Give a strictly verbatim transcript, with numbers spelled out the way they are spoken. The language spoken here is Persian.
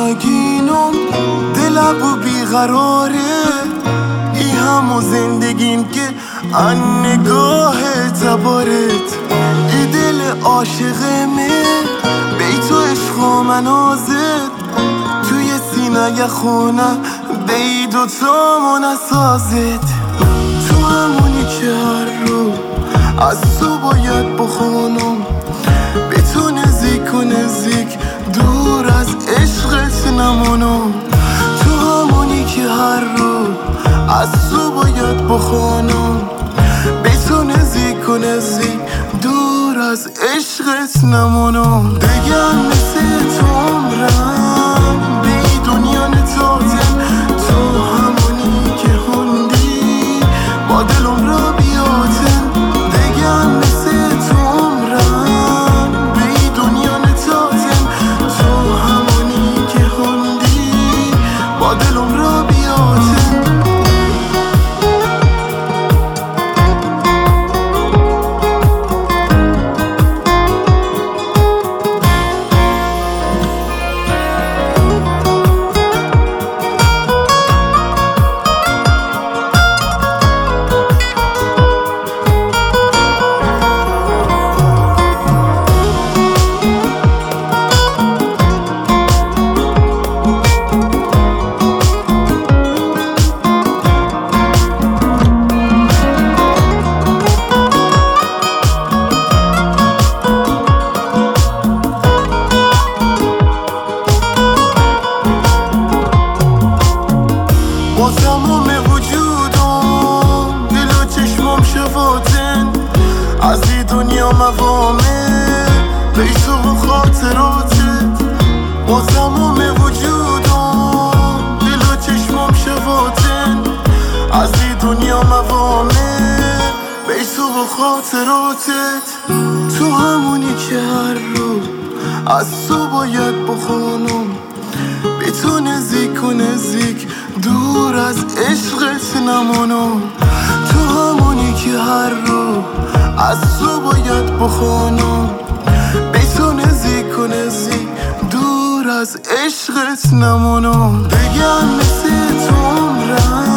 غمگینم دلم و بیقراره، ای همو زندگیم که ان نگاه تبارت، ای دل عاشقمه بی تو عشق و منازت، توی سینه خونه بی دوتامون اسازت، تو همونی که هر رو از تو باید بخونم، به تو نزدیک و نزدیک دور از عشقت نمونم، تو همونی که هر رو از تو باید بخونم، به تو نزدیک و نزدیک دور از عشقت نمونم. بگم مثل تو عمرم بی دنیا نتاتم، تو همونی که هندی با دلم را بیاتم، بگم مثل تو عمرم بی دنیا نتاتم، تو همونی که هندی با دلم را بیاتم. با تمام وجودم دل و چشمم شفاتن، از این دنیا موامه بی تو و خاطراتت، با تمام وجودم دل و چشمم شفاتن، از این دنیا موامه بی تو و خاطراتت، تو همونی که هر رو از تو باید بخونم، به تو نزدیک و نزدیک دور از عشقت نمونم، تو همونی که هر رو از تو باید بخونم، به تو نزدیک و نزدیک دور از عشقت نمونم. بگم مثل تو عمرم